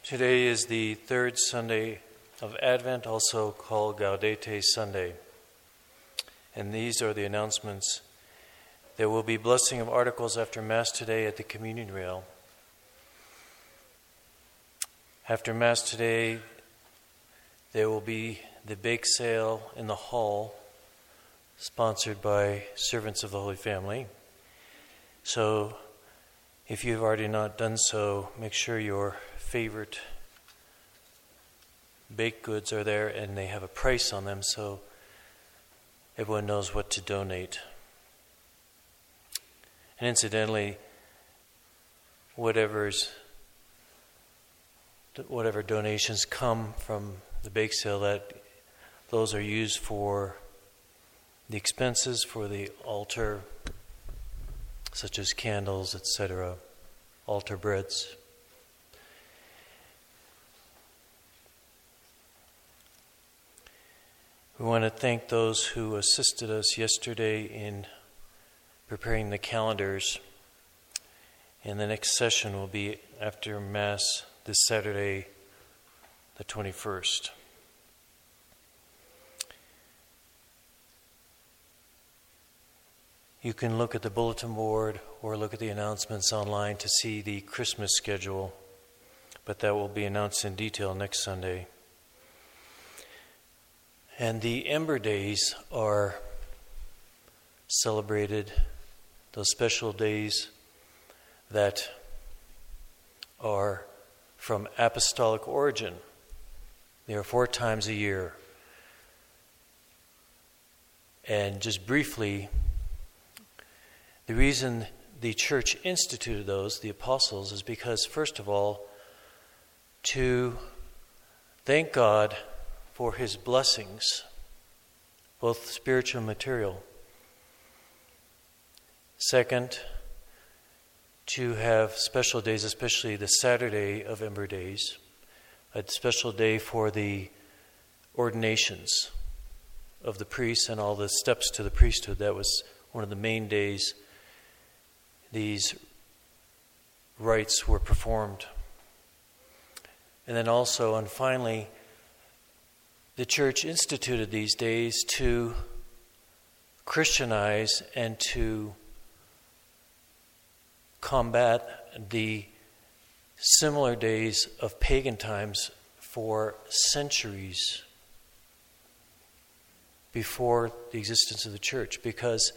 Today is the third Sunday of Advent, also called Gaudete Sunday. And these are the announcements. There will be blessing of articles after Mass today at the communion rail. After Mass today, there will be the bake sale in the hall, sponsored by Servants of the Holy Family. So, if you've already not done so, make sure your favorite baked goods are there and they have a price on them so everyone knows what to donate. And incidentally, whatever donations come from the bake sale, those are used for the expenses for the altar, such as candles, etc., altar breads. We want to thank those who assisted us yesterday in preparing the calendars. And the next session will be after Mass this Saturday, the 21st. You can look at the bulletin board or look at the announcements online to see the Christmas schedule, but that will be announced in detail next Sunday. And the Ember Days are celebrated, those special days that are from apostolic origin. They are 4 times a year. And just briefly, the reason the church instituted those, the apostles, is because, first of all, to thank God for His blessings, both spiritual and material. Second, to have special days, especially the Saturday of Ember Days, a special day for the ordinations of the priests and all the steps to the priesthood. That was one of the main days these rites were performed. And then also, and finally, the church instituted these days to Christianize and to combat the similar days of pagan times for centuries before the existence of the church, because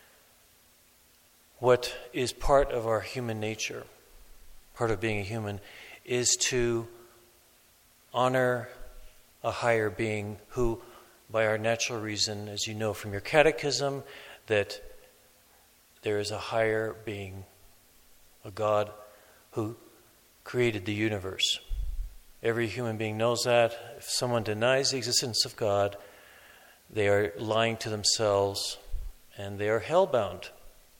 what is part of our human nature, part of being a human, is to honor a higher being who, by our natural reason, as you know from your catechism, that there is a higher being, a God who created the universe. Every human being knows that. If someone denies the existence of God, they are lying to themselves and they are hell-bound.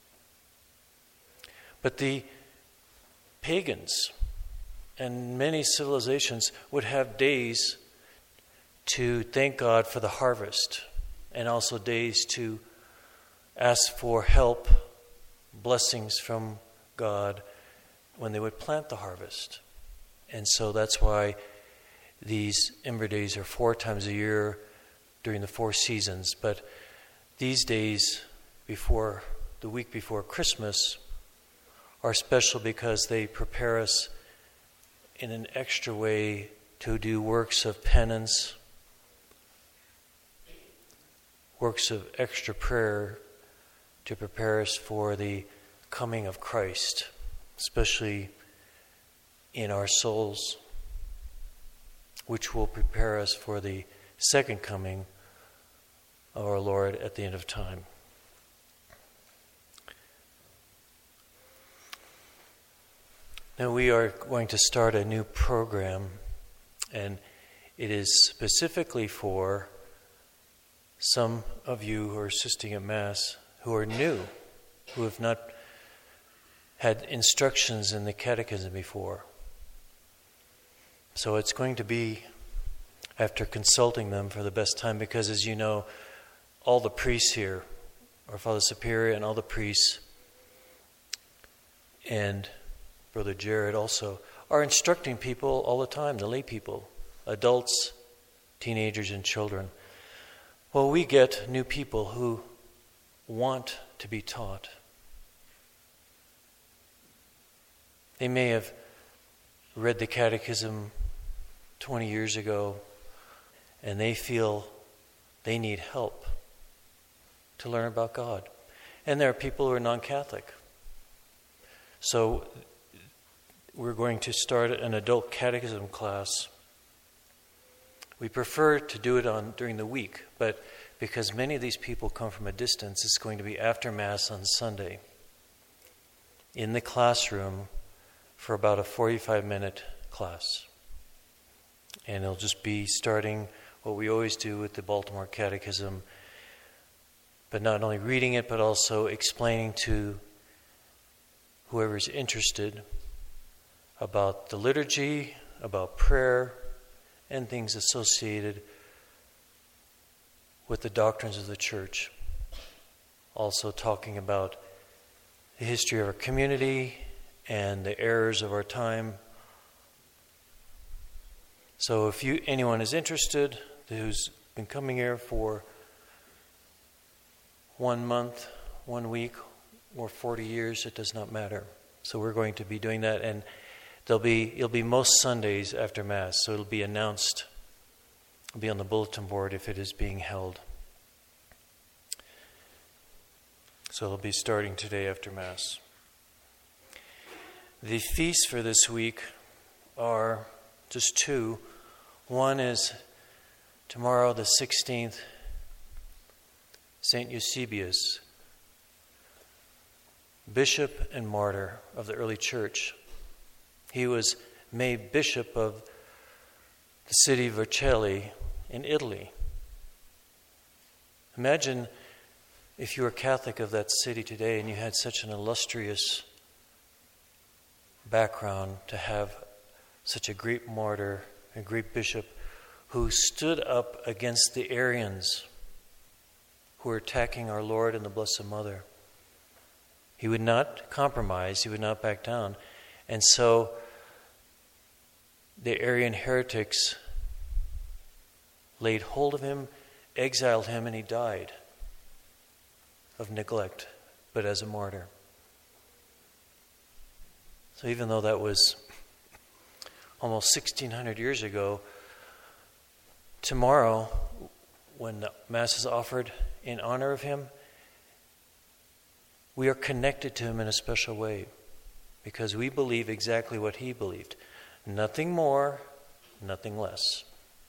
But the pagans and many civilizations would have days to thank God for the harvest, and also days to ask for help, blessings from God when they would plant the harvest. And so that's why these Ember Days are 4 times a year during the 4 seasons. But these days, before the week before Christmas, are special because they prepare us in an extra way to do works of penance, works of extra prayer to prepare us for the coming of Christ, especially in our souls, which will prepare us for the second coming of our Lord at the end of time. Now we are going to start a new program, and it is specifically for some of you who are assisting at Mass who are new, who have not had instructions in the catechism before. So it's going to be after consulting them for the best time, because as you know, all the priests here, our Father Superior and all the priests, and Brother Jared also, are instructing people all the time, the lay people, adults, teenagers, and children. Well, we get new people who want to be taught. They may have read the catechism 20 years ago, and they feel they need help to learn about God. And there are people who are non-Catholic. So we're going to start an adult catechism class. We prefer to do it during the week, but because many of these people come from a distance, it's going to be after Mass on Sunday in the classroom for about a 45-minute class. And it'll just be starting what we always do with the Baltimore Catechism, but not only reading it, but also explaining to whoever's interested about the liturgy, about prayer, and things associated with the doctrines of the Church. Also talking about the history of our community and the errors of our time. So if anyone is interested, who's been coming here for 1 month, 1 week, or 40 years, it does not matter. So we're going to be doing that, and it'll be most Sundays after Mass, so it'll be announced. It'll be on the bulletin board if it is being held. So it'll be starting today after Mass. The feasts for this week are just two. One is tomorrow, the 16th, St. Eusebius, bishop and martyr of the early church. He was made bishop of the city of Vercelli in Italy. Imagine if you were Catholic of that city today and you had such an illustrious background to have such a great martyr, a great bishop who stood up against the Arians who were attacking our Lord and the Blessed Mother. He would not compromise, he would not back down. And so the Arian heretics laid hold of him, exiled him, and he died of neglect, but as a martyr. So even though that was almost 1,600 years ago, tomorrow, when the Mass is offered in honor of him, we are connected to him in a special way because we believe exactly what he believed. Nothing more, nothing less.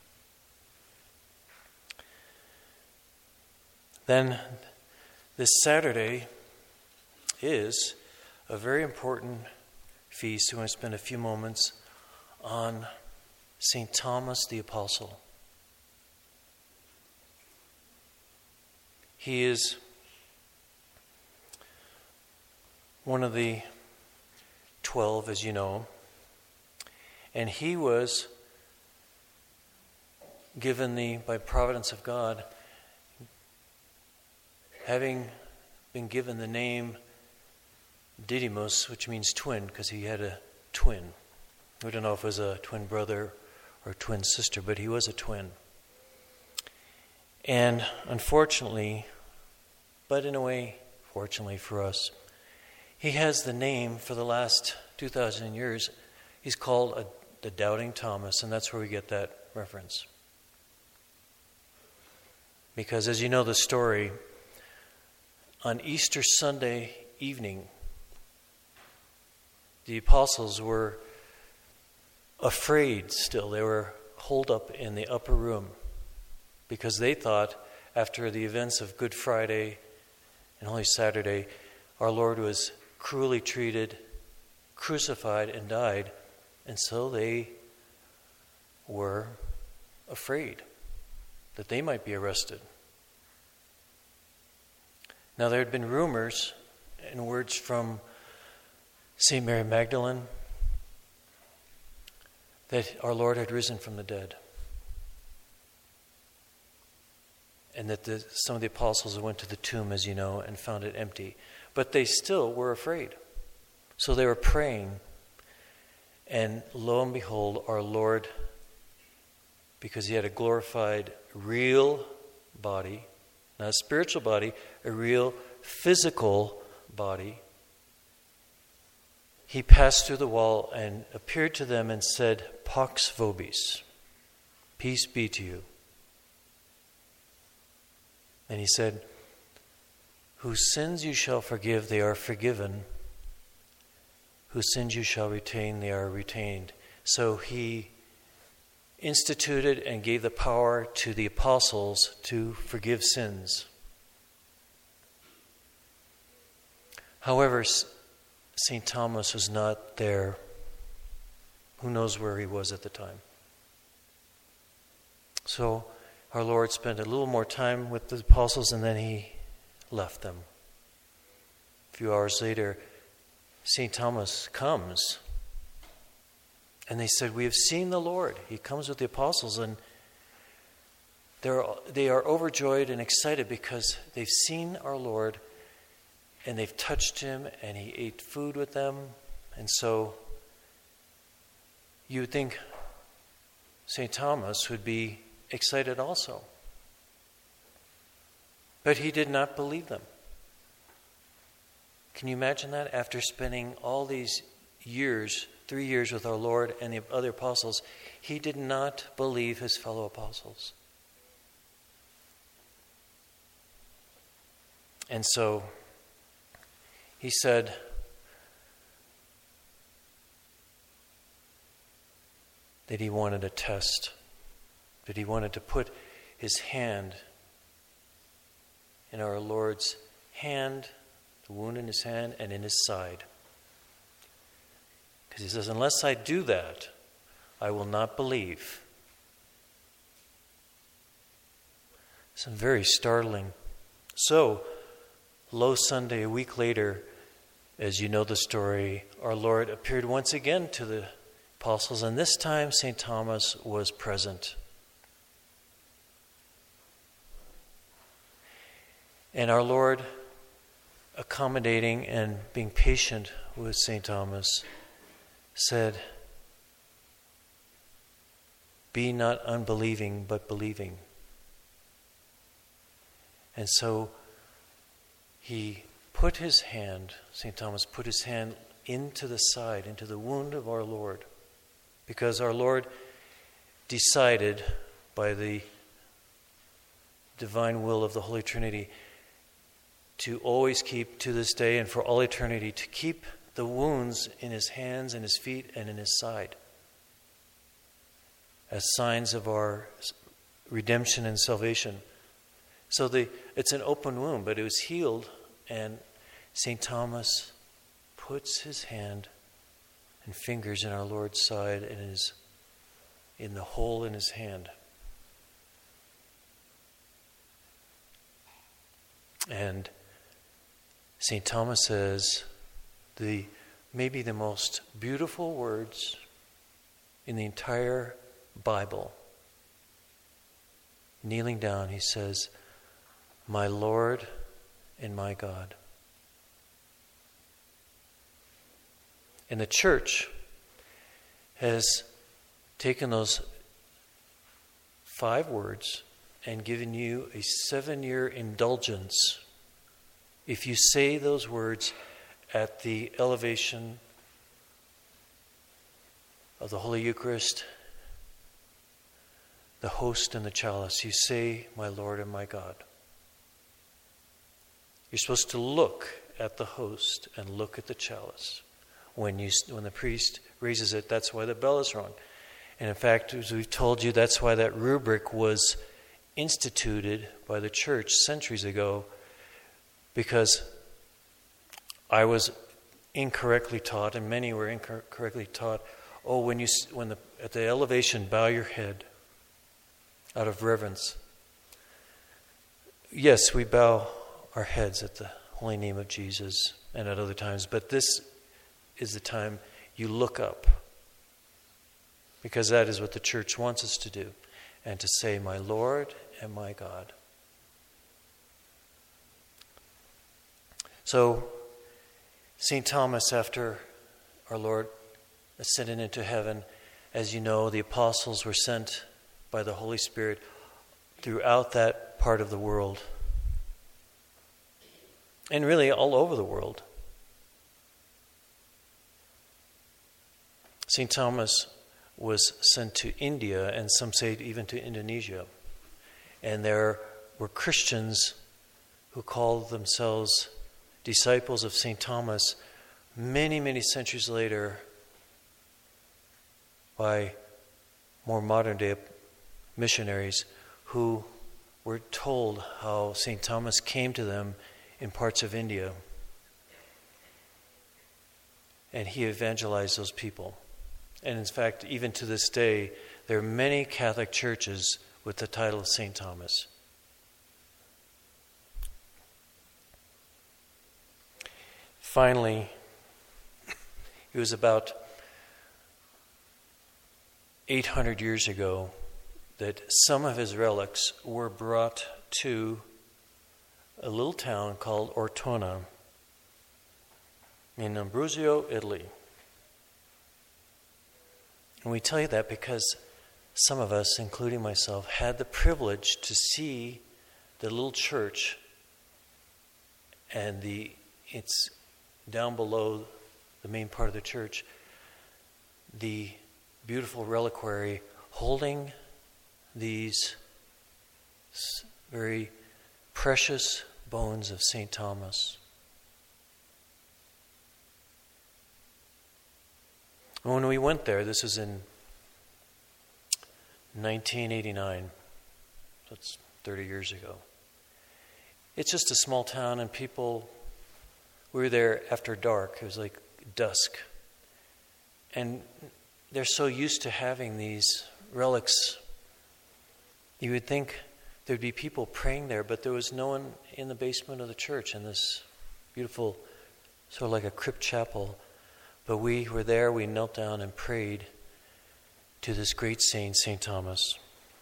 Then this Saturday is a very important feast. We want to spend a few moments on St. Thomas the Apostle. He is one of the 12, as you know, and he was given by providence of God, having been given the name Didymus, which means twin, because he had a twin. We don't know if it was a twin brother or twin sister, but he was a twin. And unfortunately, but in a way, fortunately for us, he has the name for the last 2,000 years. He's called the Doubting Thomas, and that's where we get that reference. Because as you know the story, on Easter Sunday evening, the apostles were afraid still. They were holed up in the upper room because they thought after the events of Good Friday and Holy Saturday, our Lord was cruelly treated, crucified, and died. And so they were afraid that they might be arrested. Now there had been rumors and words from St. Mary Magdalene that our Lord had risen from the dead. And that some of the apostles went to the tomb, as you know, and found it empty. But they still were afraid. So they were praying And lo and behold, our Lord, because he had a glorified real body, not a spiritual body, a real physical body, he passed through the wall and appeared to them and said, Pax vobis, peace be to you. And he said, whose sins you shall forgive, they are forgiven. Whose sins you shall retain, they are retained. So he instituted and gave the power to the apostles to forgive sins. However, St. Thomas was not there. Who knows where he was at the time? So our Lord spent a little more time with the apostles and then he left them. A few hours later, St. Thomas comes and they said, we have seen the Lord. He comes with the apostles and they are overjoyed and excited because they've seen our Lord and they've touched him and he ate food with them. And so you would think St. Thomas would be excited also. But he did not believe them. Can you imagine that? After spending all these years, 3 years with our Lord and the other apostles, he did not believe his fellow apostles. And so he said, that he wanted a test, that he wanted to put his hand in our Lord's hand, the wound in his hand, and in his side. Because he says, unless I do that, I will not believe. Some very startling. So, Low Sunday, a week later, as you know the story, our Lord appeared once again to the apostles, and this time St. Thomas was present. And our Lord, accommodating and being patient with St. Thomas, said, be not unbelieving, but believing. And so he put his hand, St. Thomas put his hand into the side, into the wound of our Lord, because our Lord decided by the divine will of the Holy Trinity to always keep, to this day and for all eternity, to keep the wounds in his hands and his feet and in his side as signs of our redemption and salvation. So it's an open wound, but it was healed, and St. Thomas puts his hand and fingers in our Lord's side and in the hole in his hand. And St. Thomas says maybe the most beautiful words in the entire Bible. Kneeling down, he says, my Lord and my God. And the church has taken those 5 words and given you a 7-year indulgence if you say those words at the elevation of the Holy Eucharist, the host and the chalice. You say, my Lord and my God. You're supposed to look at the host and look at the chalice. When the priest raises it, that's why the bell is rung. And in fact, as we've told you, that's why that rubric was instituted by the church centuries ago, because I was incorrectly taught, and many were incorrectly taught, at the elevation, bow your head out of reverence. Yes, we bow our heads at the holy name of Jesus and at other times, but this is the time you look up, because that is what the church wants us to do, and to say, my Lord and my God. So, St. Thomas, after our Lord ascended into heaven. As you know, the apostles were sent by the Holy Spirit throughout that part of the world. And really all over the world. St. Thomas was sent to India, and some say even to Indonesia. And there were Christians who called themselves disciples of St. Thomas many, many centuries later by more modern day missionaries who were told how St. Thomas came to them in parts of India. And he evangelized those people. And in fact, even to this day, there are many Catholic churches with the title of St. Thomas. Finally, it was about 800 years ago that some of his relics were brought to a little town called Ortona in Abruzzo, Italy. And we tell you that because some of us, including myself, had the privilege to see the little church, and it's down below the main part of the church, the beautiful reliquary holding these very precious bones of St. Thomas. When we went there, this was in 1989, that's 30 years ago. It's just a small town, and we were there after dark. It was like dusk. And they're so used to having these relics. You would think there'd be people praying there, but there was no one in the basement of the church in this beautiful, sort of like a crypt chapel. But we were there, we knelt down and prayed to this great saint, St. Thomas.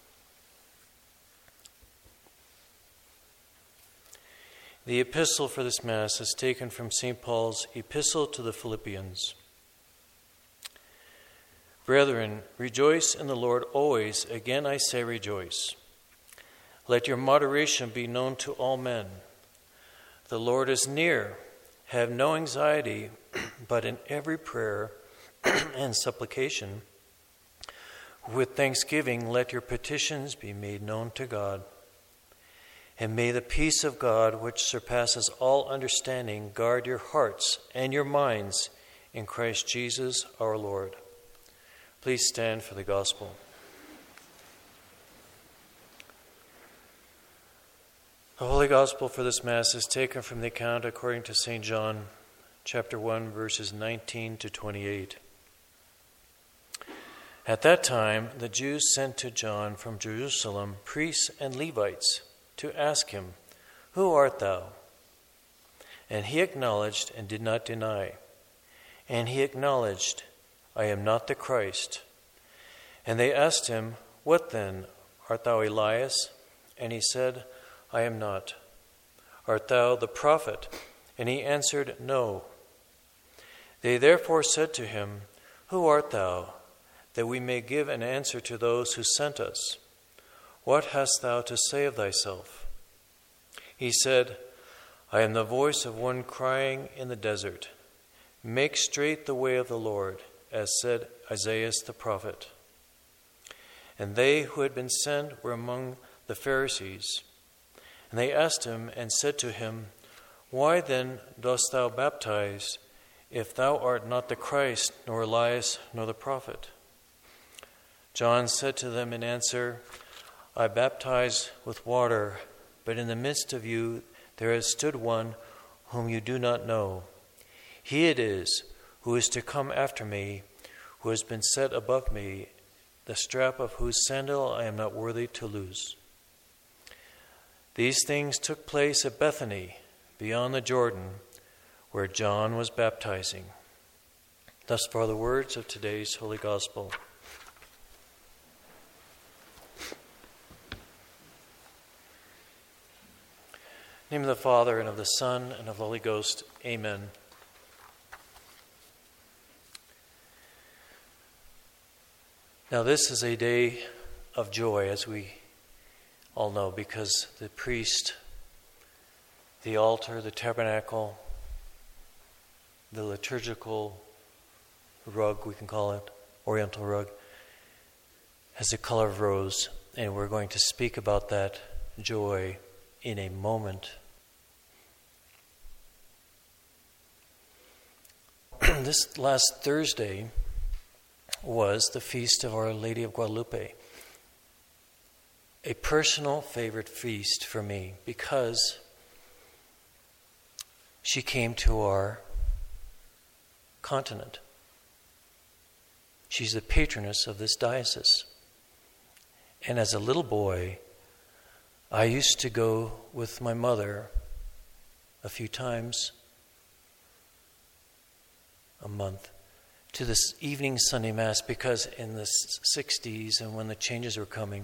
The epistle for this Mass is taken from St. Paul's Epistle to the Philippians. Brethren, rejoice in the Lord always. Again I say rejoice. Let your moderation be known to all men. The Lord is near. Have no anxiety, but in every prayer and supplication, with thanksgiving, let your petitions be made known to God. And may the peace of God, which surpasses all understanding, guard your hearts and your minds in Christ Jesus our Lord. Please stand for the gospel. The Holy Gospel for this Mass is taken from the account according to St. John, chapter 1, verses 19 to 28. At that time, the Jews sent to John from Jerusalem priests and Levites to ask him, "Who art thou?" And he acknowledged and did not deny. And he acknowledged, "I am not the Christ." And they asked him, "What then? Art thou Elias?" And he said, "I am not." "Art thou the prophet?" And he answered, "No." They therefore said to him, "Who art thou? That we may give an answer to those who sent us. What hast thou to say of thyself?" He said, "I am the voice of one crying in the desert, 'Make straight the way of the Lord,' as said Isaiah the prophet." And they who had been sent were among the Pharisees. And they asked him and said to him, "Why then dost thou baptize, if thou art not the Christ, nor Elias, nor the prophet?" John said to them in answer, "I baptize with water, but in the midst of you there has stood one whom you do not know. He it is who is to come after me, who has been set above me, the strap of whose sandal I am not worthy to loose." These things took place at Bethany, beyond the Jordan, where John was baptizing. Thus far the words of today's Holy Gospel. In the name of the Father, and of the Son, and of the Holy Ghost. Amen. Now this is a day of joy, as we all know, because the priest, the altar, the tabernacle, the liturgical rug, we can call it, oriental rug, has the color of rose, and we're going to speak about that joy in a moment. This last Thursday was the feast of Our Lady of Guadalupe, a personal favorite feast for me because she came to our continent. She's the patroness of this diocese. And as a little boy, I used to go with my mother a few times a month to this evening Sunday Mass, because in the 60s and when the changes were coming,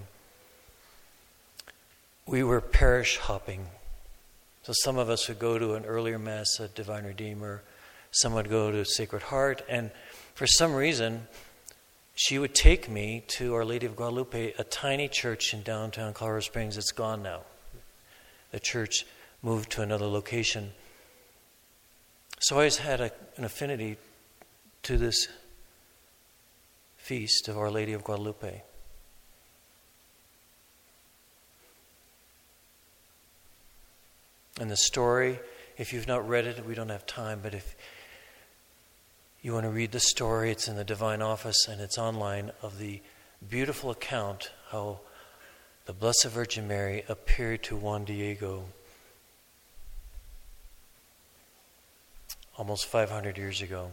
we were parish hopping. So some of us would go to an earlier Mass at Divine Redeemer, some would go to Sacred Heart, and for some reason, she would take me to Our Lady of Guadalupe, a tiny church in downtown Colorado Springs. It's gone now. The church moved to another location. So I always had an affinity to this feast of Our Lady of Guadalupe. And the story, if you've not read it, we don't have time, but if you want to read the story, it's in the Divine Office and it's online, of the beautiful account how the Blessed Virgin Mary appeared to Juan Diego almost 500 years ago.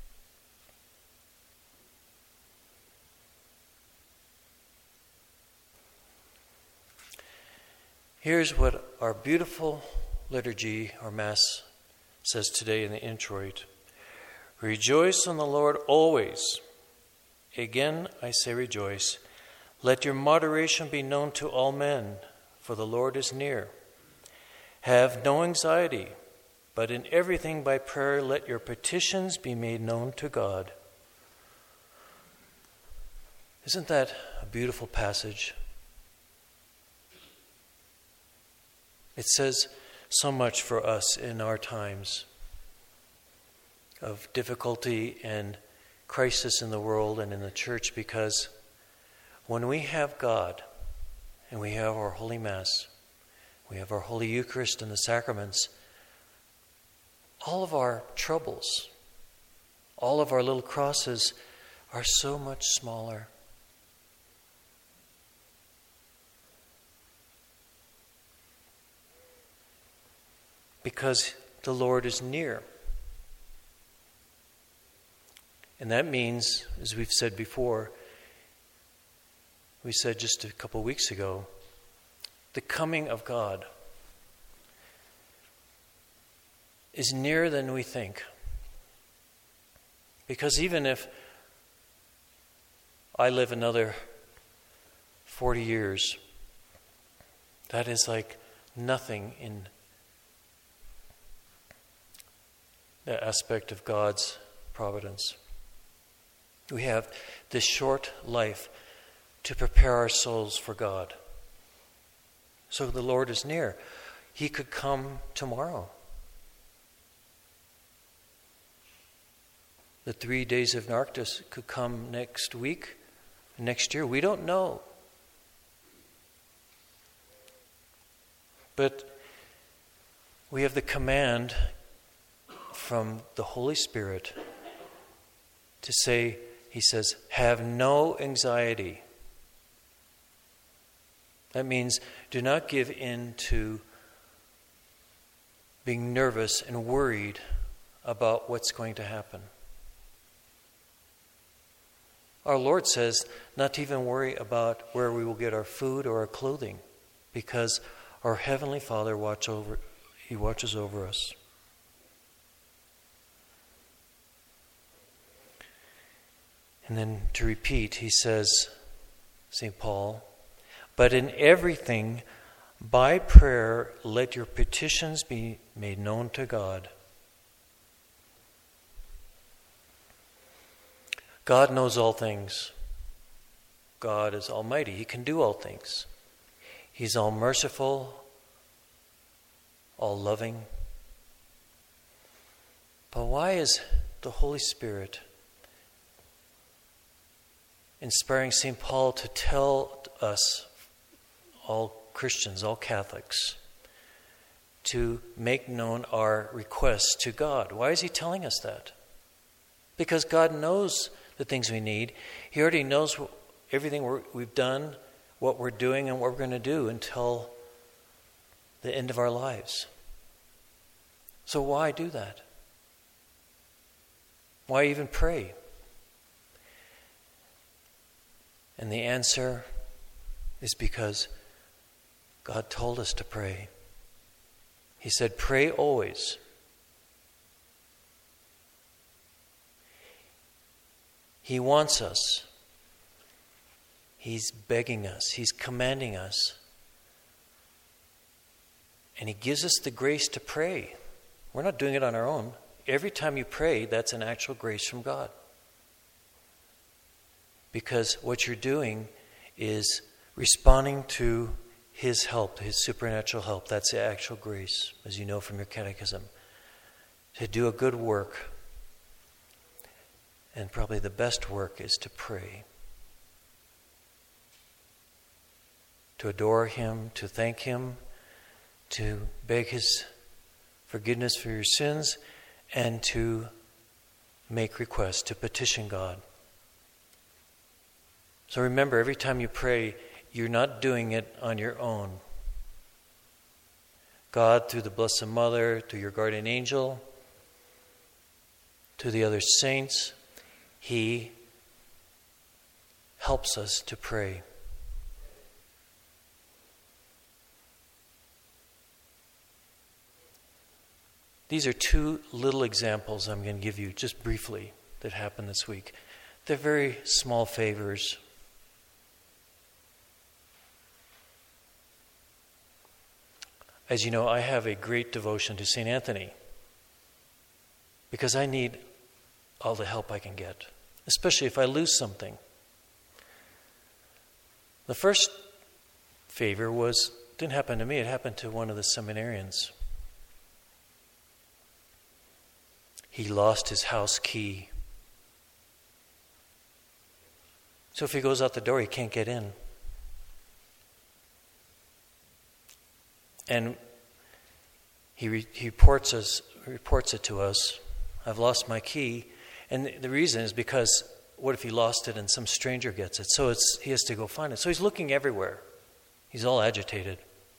Here's what our beautiful liturgy, our Mass, says today in the introit. Rejoice in the Lord always. Again, I say rejoice. Let your moderation be known to all men, for the Lord is near. Have no anxiety, but in everything by prayer let your petitions be made known to God. Isn't that a beautiful passage? It says so much for us in our times of difficulty and crisis in the world and in the church, because when we have God and we have our Holy Mass, we have our Holy Eucharist and the sacraments, all of our troubles, all of our little crosses are so much smaller. Because the Lord is near. And that means, as we've said before, we said just a couple weeks ago, the coming of God is nearer than we think. Because even if I live another 40 years, that is like nothing in the aspect of God's providence. We have this short life to prepare our souls for God. So the Lord is near. He could come tomorrow. The 3 days of Narctis could come next week, next year. We don't know. But we have the command from the Holy Spirit to say, he says, have no anxiety. That means do not give in to being nervous and worried about what's going to happen. Our Lord says not to even worry about where we will get our food or our clothing, because our Heavenly Father watches over us. And then to repeat, he says, St. Paul, but in everything, by prayer, let your petitions be made known to God. God knows all things. God is almighty. He can do all things. He's all merciful, all loving. But why is the Holy Spirit inspiring St. Paul to tell us, all Christians, all Catholics, to make known our requests to God? Why is he telling us that? Because God knows the things we need. He already knows everything we've done, what we're doing, and what we're going to do until the end of our lives. So why do that? Why even pray? And the answer is because God told us to pray. He said, pray always. He wants us. He's begging us. He's commanding us. And he gives us the grace to pray. We're not doing it on our own. Every time you pray, that's an actual grace from God. Because what you're doing is responding to his help, his supernatural help. That's the actual grace, as you know from your catechism. To do a good work, and probably the best work, is to pray. To adore him, to thank him, to beg his forgiveness for your sins, and to make requests, to petition God. So remember, every time you pray, you're not doing it on your own. God, through the Blessed Mother, through your guardian angel, to the other saints, he helps us to pray. These are two little examples I'm going to give you just briefly that happened this week. They're very small favors. As you know, I have a great devotion to St. Anthony because I need all the help I can get, especially if I lose something. The first favor didn't happen to me, it happened to one of the seminarians. He lost his house key. So if he goes out the door, he can't get in. And he reports it to us. I've lost my key. And the reason is because what if he lost it and some stranger gets it? So he has to go find it. So he's looking everywhere. He's all agitated.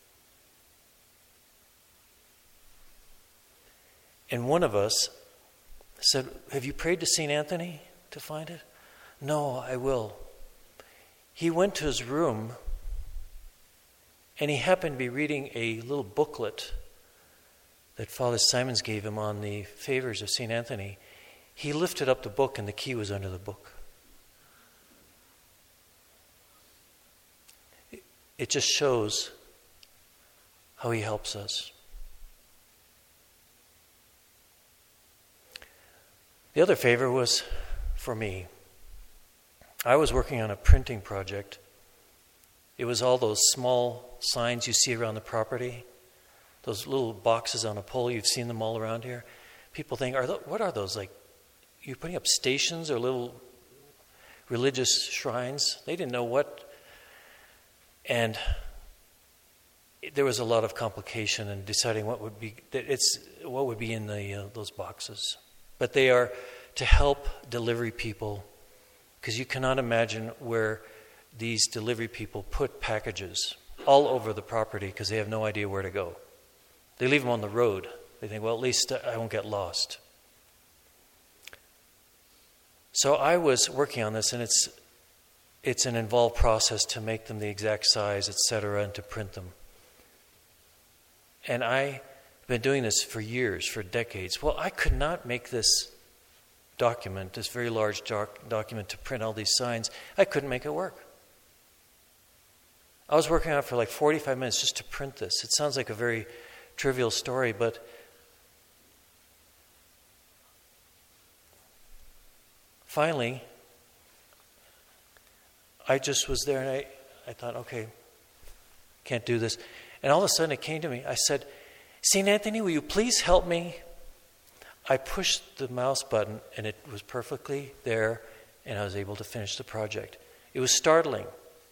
And one of us said, have you prayed to St. Anthony to find it? No, I will. He went to his room and he happened to be reading a little booklet that Father Simons gave him on the favors of St. Anthony. He lifted up the book and the key was under the book. It just shows how he helps us. The other favor was for me. I was working on a printing project. It was all those small signs you see around the property, those little boxes on a pole. You've seen them all around here. People think, what are those? Like, you're putting up stations or little religious shrines? They didn't know what. And there was a lot of complication in deciding what would be in those boxes. But they are to help delivery people, because you cannot imagine where these delivery people put packages all over the property because they have no idea where to go. They leave them on the road. They think, well, at least I won't get lost. So I was working on this, and it's an involved process to make them the exact size, etc., and to print them. And I've been doing this for years, for decades. Well, I could not make this document, this very large document to print all these signs. I couldn't make it work. I was working on it for like 45 minutes just to print this. It sounds like a very trivial story, but finally, I just was there, and I thought, okay, can't do this. And all of a sudden it came to me. I said, St. Anthony, will you please help me? I pushed the mouse button, and it was perfectly there, and I was able to finish the project. It was startling,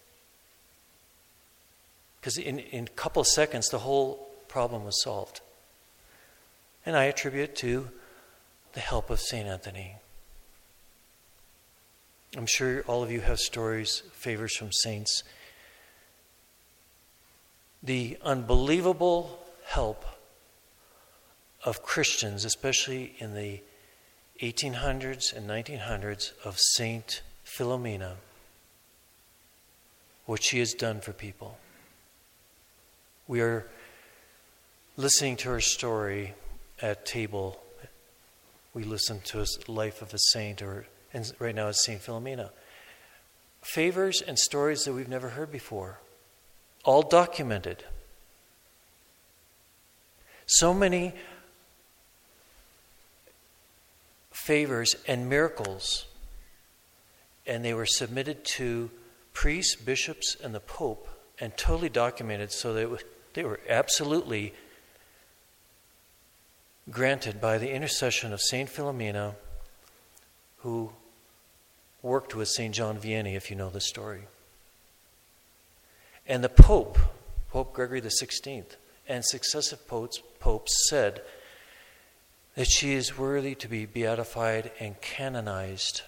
because in a couple of seconds, the whole problem was solved. And I attribute it to the help of St. Anthony. I'm sure all of you have stories, favors from saints. The unbelievable help of Christians, especially in the 1800s and 1900s, of Saint Philomena, what she has done for people. We are listening to her story at table. We listen to a life of a saint, and right now it's Saint Philomena. Favors and stories that we've never heard before, all documented. So many favors and miracles, and they were submitted to priests, bishops, and the Pope, and totally documented, so that they were absolutely granted by the intercession of Saint Philomena, who worked with Saint John Vianney, if you know the story. And the Pope, Pope Gregory XVI, and successive popes said that she is worthy to be beatified and canonized.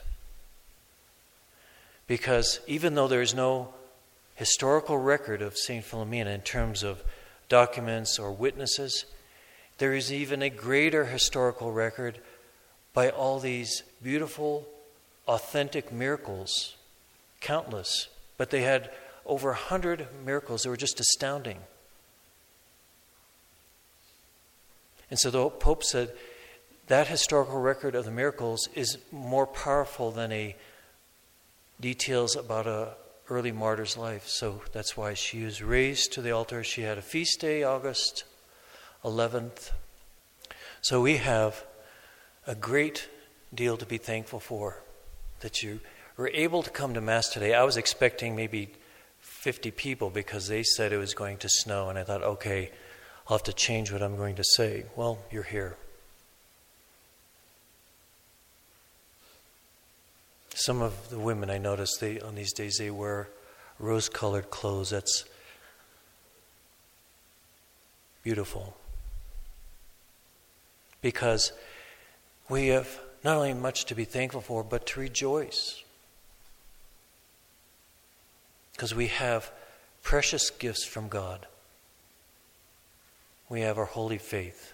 Because even though there is no historical record of Saint Philomena in terms of documents or witnesses, there is even a greater historical record by all these beautiful, authentic miracles, countless. But they had over 100 miracles that were just astounding. And so the Pope said that historical record of the miracles is more powerful than details about an early martyr's life. So that's why she was raised to the altar. She had a feast day, August 11th. So we have a great deal to be thankful for, that you were able to come to Mass today. I was expecting maybe 50 people because they said it was going to snow, and I thought, okay, I'll have to change what I'm going to say. Well, you're here. Some of the women I noticed, on these days they wear rose-colored clothes. That's beautiful. Because we have not only much to be thankful for, but to rejoice. Because we have precious gifts from God. We have our holy faith.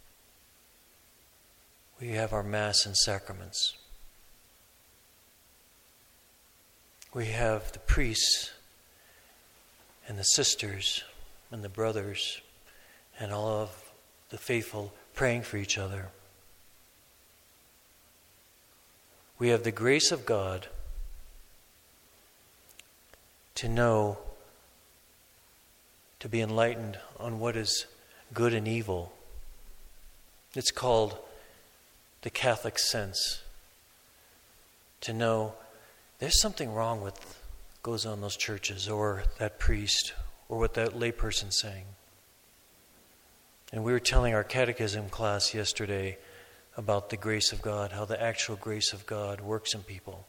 We have our Mass and sacraments. We have the priests and the sisters and the brothers and all of the faithful praying for each other. We have the grace of God to know, to be enlightened on what is good and evil. It's called the Catholic sense. To know there's something wrong with what goes on in those churches, or that priest, or what that layperson's saying. And we were telling our catechism class yesterday about the grace of God, how the actual grace of God works in people.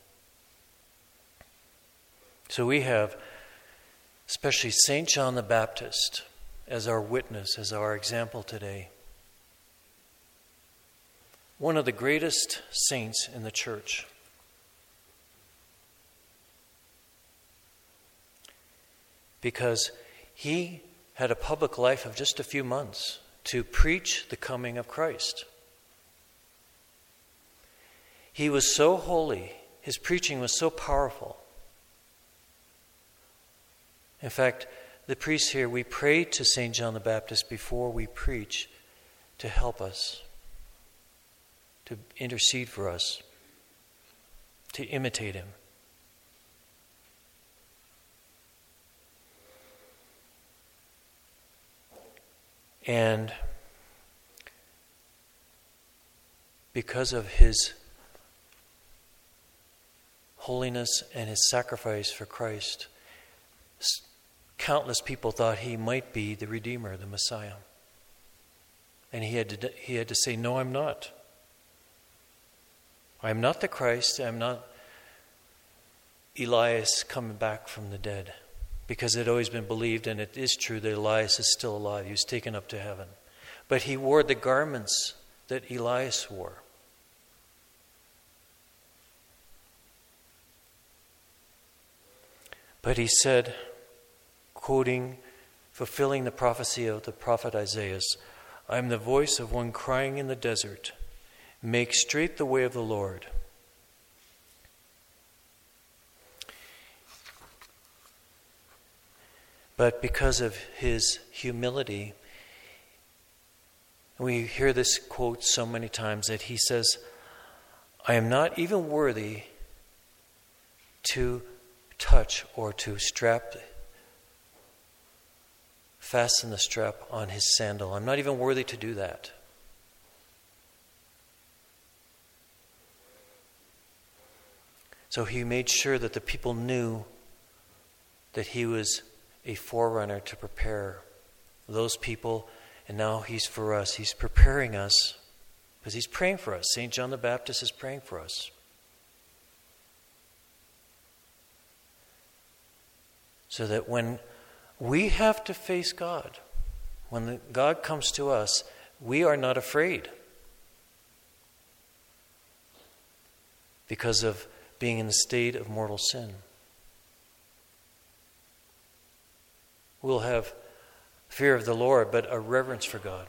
So we have especially St. John the Baptist as our witness, as our example today. One of the greatest saints in the church. Because he had a public life of just a few months to preach the coming of Christ. He was so holy, his preaching was so powerful. In fact, the priests here, we pray to St. John the Baptist before we preach to help us, to intercede for us, to imitate him. And because of his holiness and his sacrifice for Christ, countless people thought he might be the Redeemer, the Messiah. And he had to say, no, I'm not. I'm not the Christ. I'm not Elias coming back from the dead. Because it had always been believed, and it is true, that Elias is still alive. He was taken up to heaven. But he wore the garments that Elias wore. But he said, quoting, fulfilling the prophecy of the prophet Isaiah, I am the voice of one crying in the desert, make straight the way of the Lord. But because of his humility, we hear this quote so many times that he says, I am not even worthy to touch or to fasten the strap on his sandal. I'm not even worthy to do that. So he made sure that the people knew that he was a forerunner to prepare those people, and now he's for us. He's preparing us because he's praying for us. St. John the Baptist is praying for us. So that when we have to face God, when God comes to us, we are not afraid because of being in the state of mortal sin. We'll have fear of the Lord, but a reverence for God.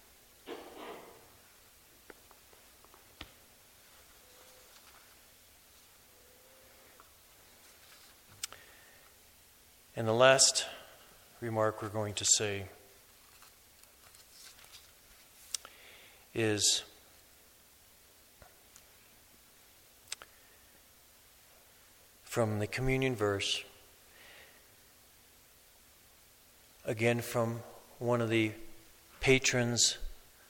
And the last remark we're going to say is from the communion verse, again from one of the patrons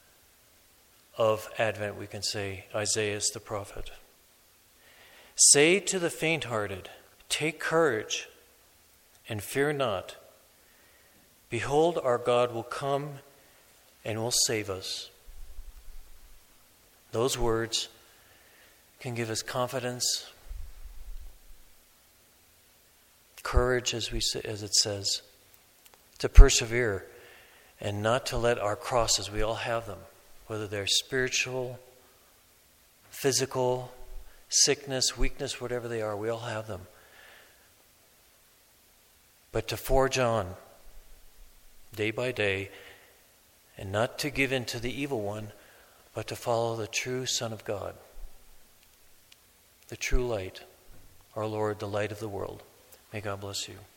of Advent, we can say, Isaiah the prophet. Say to the faint-hearted, take courage and fear not. Behold, our God will come and will save us. Those words can give us confidence, courage, as it says, to persevere and not to let our crosses, we all have them, whether they're spiritual, physical, sickness, weakness, whatever they are, we all have them. But to forge on day by day and not to give in to the evil one, but to follow the true Son of God, the true light, our Lord, the light of the world. May God bless you.